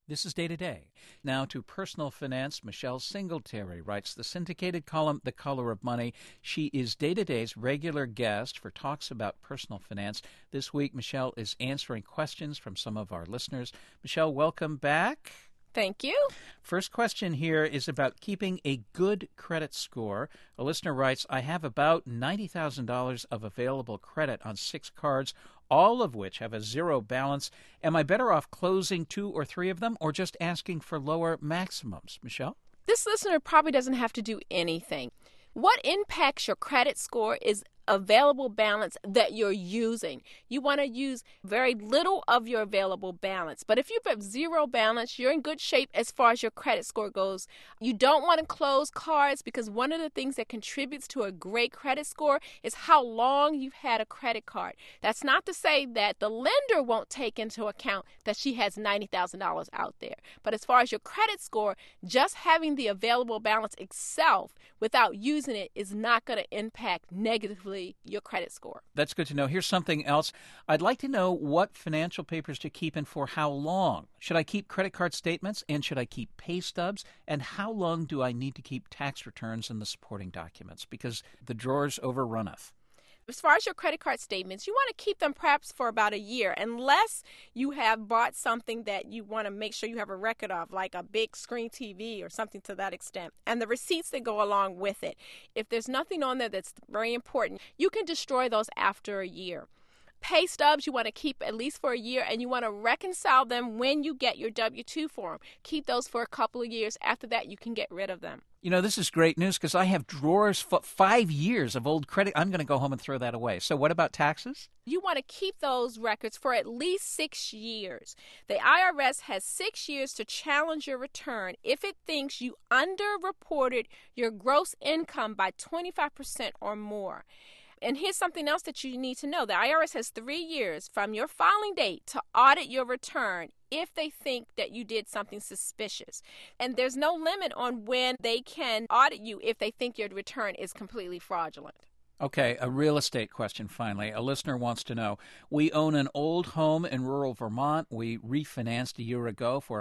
This is Day to Day. Now to personal finance. Michelle Singletary writes the syndicated column, The Color of Money. She is Day to Day's regular guest for talks about personal finance. This week, Michelle is answering questions from some of our listeners. Michelle, welcome back. Thank you. First question here is about keeping a good credit score. A listener writes, I have about $90,000 of available credit on 6 cards, all of which have a zero balance. Am I better off closing 2 or 3 of them or just asking for lower maximums? Michelle? This listener probably doesn't have to do anything. What impacts your credit score is available balance that you're using. You want to use very little of your available balance. But if you have zero balance, you're in good shape as far as your credit score goes. You don't want to close cards because one of the things that contributes to a great credit score is how long you've had a credit card. That's not to say that the lender won't take into account that she has $90,000 out there. But as far as your credit score, just having the available balance itself without using it is not going to impact negatively your credit score. That's good to know. Here's something else. I'd like to know what financial papers to keep and for how long. Should I keep credit card statements and should I keep pay stubs? And how long do I need to keep tax returns and the supporting documents? Because the drawers overrunneth. As far as your credit card statements, you want to keep them perhaps for about a year, unless you have bought something that you want to make sure you have a record of, like a big screen TV or something to that extent, and the receipts that go along with it. If there's nothing on there that's very important, you can destroy those after a year. Pay stubs you want to keep at least for a year, and you want to reconcile them when you get your W-2 form. Keep those for a couple of years. After that, you can get rid of them. You know, this is great news because I have drawers for 5 years of old credit. I'm going to go home and throw that away. So what about taxes? You want to keep those records for at least 6 years. The IRS has 6 years to challenge your return if it thinks you underreported your gross income by 25% or more. And here's something else that you need to know. The IRS has 3 years from your filing date to audit your return if they think that you did something suspicious. And there's no limit on when they can audit you if they think your return is completely fraudulent. Okay, a real estate question finally. A listener wants to know, we own an old home in rural Vermont. We refinanced a year ago for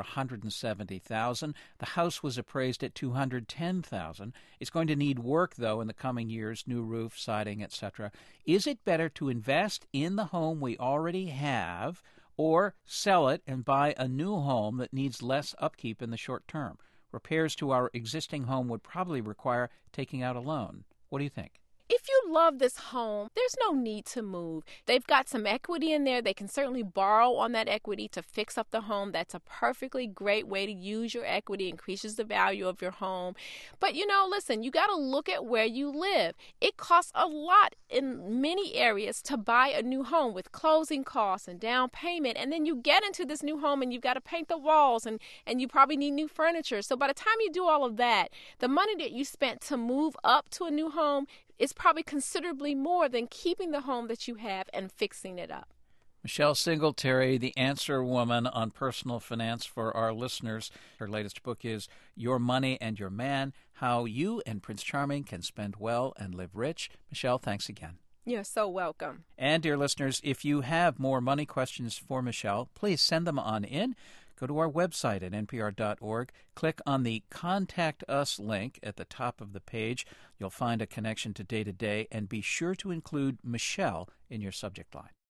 $170,000. The house was appraised at $210,000. It's going to need work, though, in the coming years, new roof, siding, etc. Is it better to invest in the home we already have or sell it and buy a new home that needs less upkeep in the short term? Repairs to our existing home would probably require taking out a loan. What do you think? If you love this home, there's no need to move. They've got some equity in there. They can certainly borrow on that equity to fix up the home. That's a perfectly great way to use your equity, increases the value of your home. But, listen, you got to look at where you live. It costs a lot in many areas to buy a new home with closing costs and down payment. And then you get into this new home and you've got to paint the walls and you probably need new furniture. So by the time you do all of that, the money that you spent to move up to a new home is probably considerably more than keeping the home that you have and fixing it up. Michelle Singletary, the answer woman on personal finance for our listeners. Her latest book is Your Money and Your Man, How You and Prince Charming Can Spend Well and Live Rich. Michelle, thanks again. You're so welcome. And, dear listeners, if you have more money questions for Michelle, please send them on in. Go to our website at npr.org. Click on the Contact Us link at the top of the page. You'll find a connection to Day to Day, and be sure to include Michelle in your subject line.